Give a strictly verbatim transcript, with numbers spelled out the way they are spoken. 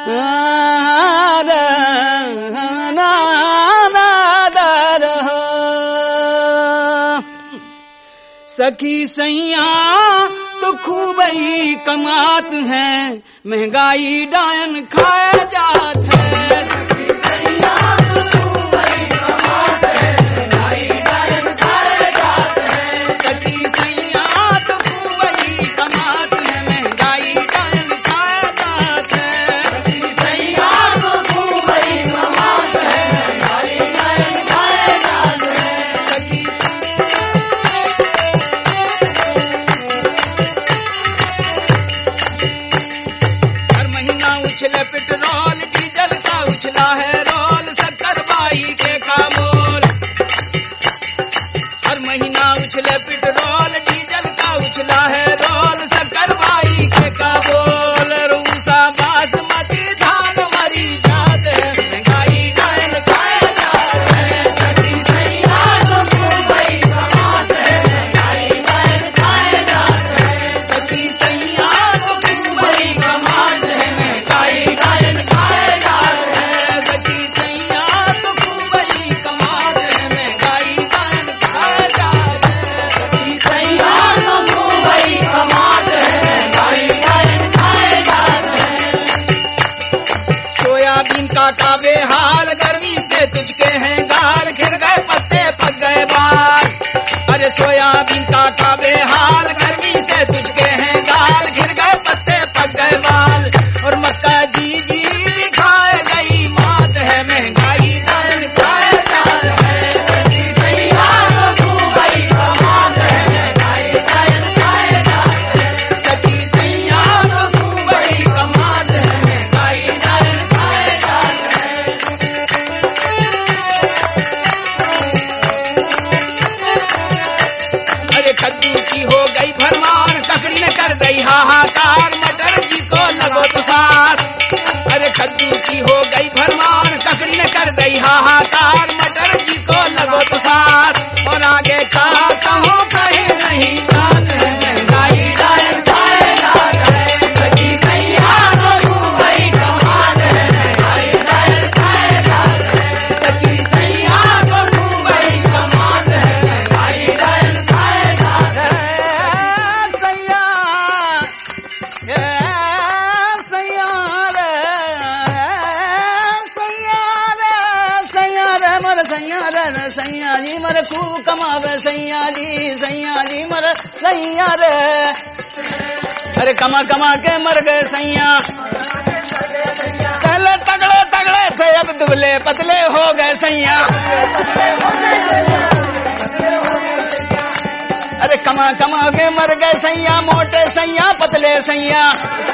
सखी सैया तो खूब ही कमात है, महंगाई डायन खाया जात है। सखी सैया तो खूब ही कमात है, महंगाई डायन खाया जात है। सखी सैया तो खूब ही कमात है, महंगाई डायन खाया जात है। सखी सैया तो खूब ही कमात है, महंगाई डायन खाया जात है। सखी उछले पेट्रोल डीजल का उछला है रोल, शक्कर बाई के का मोल। हर महीना उछले पेट्रोल डीजल का उछला है रोल, शक्कर बाई के का बोल। रूसा बासमती धान मरी जात है, महंगाई डायन खाया जात है। सखी सैया तो खूब ही कमात है, महंगाई डायन खाया जात है। सखी सैया तो खूब ही कमात है, महंगाई डायन खाया जात है। सखी सैया तो खूब ही कमात है, महंगाई डायन खाया जात है। सखी सैया तो खूब ही कमात है, महंगाई डायन खाया जात है। सोयाबीन का काबे हाल, गर्मी से तुझके हैं गाल, घिर गए पत्ते पक गए बाल। अरे सोयाबीन का काबे हाल, गर्मी से तुझके हैं गाल, घिर गए पत्ते पक गए बाल। और मक्का जी जी भी खाए गई मात है, महंगाई डायन खाया जात है। सखी सैया तो खूब ही कमात है, महंगाई डायन खाया जात है। सखी सैया तो खूब ही कमात है, महंगाई डायन खाया जात है। अरे कद्दू की हो गई भरमार, ककड़ी ने कर गई हाहाकार, मटर जी को लगो तुषार। अरे कद्दू की हो गई भरमार, ककड़ी ने कर गई हाहाकार, मटर जी को लगो तुषार। और आगे का कहो कहीं नहीं जात है, महंगाई डायन खाया जात है। सखी सैया तो खूब ही कमात है, महंगाई डायन खाया जात है। सखी सैया तो खूब ही कमात है, महंगाई डायन खाया जात है। सैया सैया रे सैया रे सैया रे मर सैया रे सैया जी मर खूब कमावे सैया जी, सैया जी मर सैया रे। अरे कमा कमा के मर गए सैया, पहले तगड़े तगड़े थे अब दुबले पतले हो गए सैया। अरे कमा कमा के मर गए सैया, मोटे सैया पतले सैया।